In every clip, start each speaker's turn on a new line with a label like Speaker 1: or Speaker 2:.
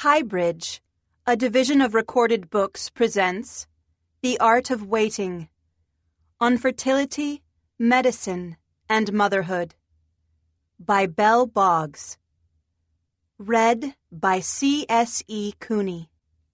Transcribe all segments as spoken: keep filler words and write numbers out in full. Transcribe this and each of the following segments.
Speaker 1: Highbridge, a division of Recorded Books, presents The Art of Waiting on Fertility, Medicine, and Motherhood by Belle Boggs. Read by C S E Cooney.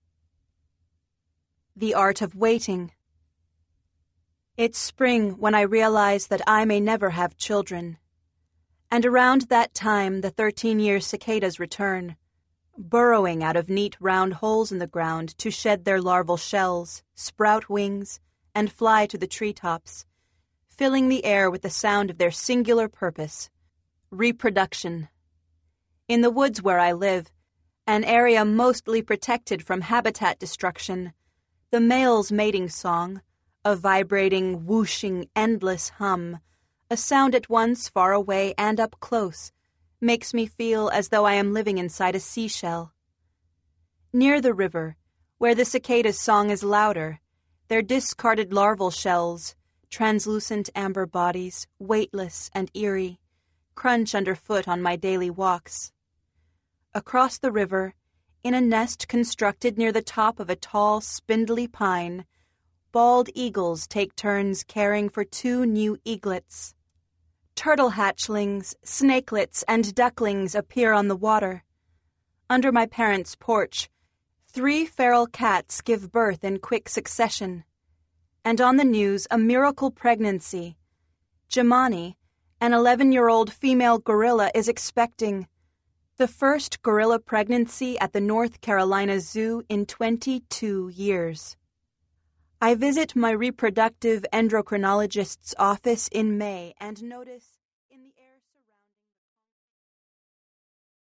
Speaker 1: The Art of Waiting. It's spring when I realize that I may never have children. And around that time the thirteen-year cicadas return, burrowing out of neat round holes in the ground to shed their larval shells, sprout wings, and fly to the treetops, filling the air with the sound of their singular purpose, reproduction. In the woods where I live, an area mostly protected from habitat destruction, the male's mating song, a vibrating, whooshing, endless hum, a sound at once far away and up close, makes me feel as though I am living inside a seashell. Near the river, where the cicada's song is louder, their discarded larval shells, translucent amber bodies, weightless and eerie, crunch underfoot on my daily walks. Across the river, in a nest constructed near the top of a tall, spindly pine, bald eagles take turns caring for two new eaglets. Turtle hatchlings, snakelets, and ducklings appear on the water. Under my parents' porch, three feral cats give birth in quick succession. And on the news, a miracle pregnancy. Jemani, an eleven-year-old female gorilla, is expecting the first gorilla pregnancy at the North Carolina Zoo in twenty-two years. I visit my reproductive endocrinologist's office in May and notice